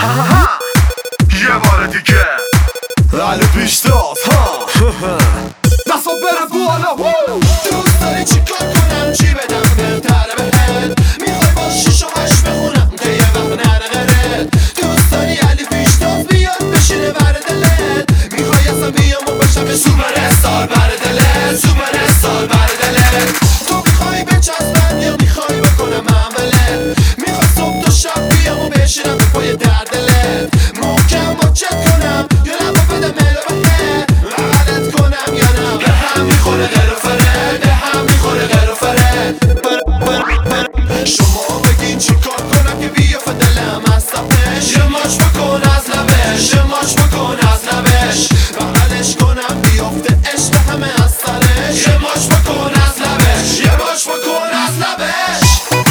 یه بار دیگه علی پیشتاز دستو بره بالا. دوست داری چی کار کنم چی بدم بهتره بهت؟ میخوای با 6 و 8 بخونم که یه وقت نره غیرت؟ دوست داری علی پیشتاز بیاد بشینه بر دلت؟ میخوای اصلا بیام و بشم سوپر استار بر دلت؟ سوپر استار بر دلت؟ تو میخوای بچسبم یا میخوای بکنم عملت؟ میخوای صبح تا شب بیام و بشینم به پای در دلت؟ محکم با چت کنم یا لبا بدم ملو بهت؟ عقلت کنم یا نه؟ به هم میخوره غیر و فره، به هم میخوره غیر و فره. شما بگین چی کار کنم که بیافه دلم از تپش؟ یه ماچ بکن از لبش، یه ماچ بکن از لبش، بغلش کنم بیافته عشق همه از سرش. یه ماچ بکن از لبش، یه ماچ بکن از لبش.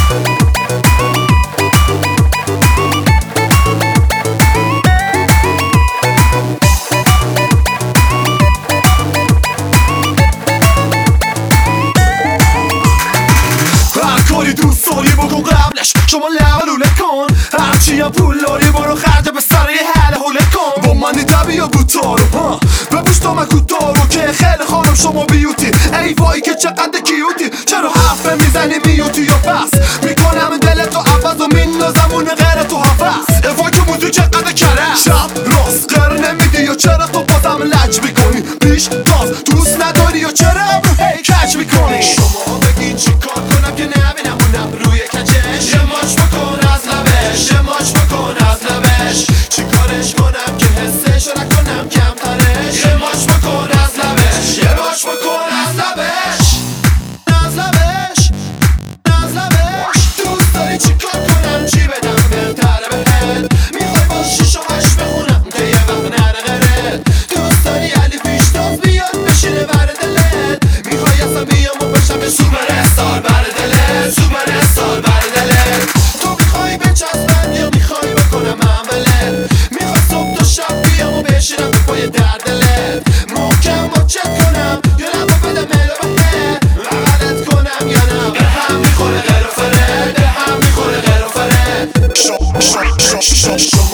کاری دوست داری بکن قبلش شما لولوله کن، هرچی هم پول داری برو خرج به سر یه حل حوله کن. با منی طبیع بوتارو بپوش تا من کودارو که خیلی خانم شما بیوتی. ای وای که چقدر کیوتی، چرا حرف میزنی میوتی یا بس؟ میکنم دلتو عوض و میندازم اون غیر تو حفظ. وای که موزی چقدر کره شب راست غیر نمیدی یا چرا تو بازم لج میکنی؟ پیش تاز دوست نداری یا چرا ابرو هی کج میکنی؟ شما بگین چی کار کنم که نبینم اونم روی کجش؟ یه ماچ بکن از لبش، یه ماچ بکن از لبش، چی کارش کنم که حسشو نکنم کمترش؟ یه ماچ بکن از لبش، یه ماچ بکن از لبش، از لبش، از لبش. دوست داری چی کار کنم چی بدم بهتره بهت؟ میخوای با 6 و 8 بخونم که یه وقت نره غیرت؟ دوست داری علی پیشتاز بیاد بشینه بر دلت؟ میخوای اصلا بیام و بشم سوپر استار بر دلت؟ سوپر استار بر دلت؟ تو میخوای بچسبم یا میخوای بکنم عملت؟ میخوای صبح تا شب بیام و بشینم به پای در دلت؟ محکم با چت کنم یا لبا بدم ملو بهت؟ عقلت کنم یا نه؟ به هم میخوره غیر و فره، به هم میخوره غیر و فره.